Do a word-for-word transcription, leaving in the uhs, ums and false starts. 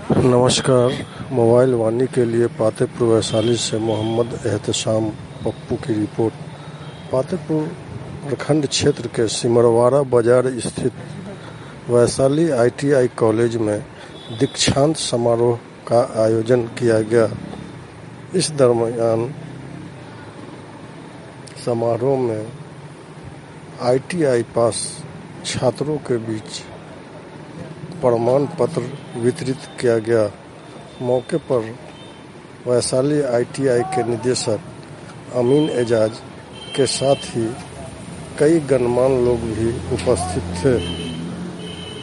नमस्कार। मोबाइल वाणी के लिए पातेपुर वैशाली से मोहम्मद एहतशाम पप्पू की रिपोर्ट। पातेपुर प्रखंड क्षेत्र के सिमरवाड़ा बाजार स्थित Vaishali I T I college में दीक्षांत समारोह का आयोजन किया गया। इस दरमियान समारोह में आई टी आई पास छात्रों के बीच प्रमाण पत्र वितरित किया गया। मौके पर वैशाली आई टी आई के निदेशक अमीन एजाज के साथ ही कई गणमान्य लोग भी उपस्थित थे।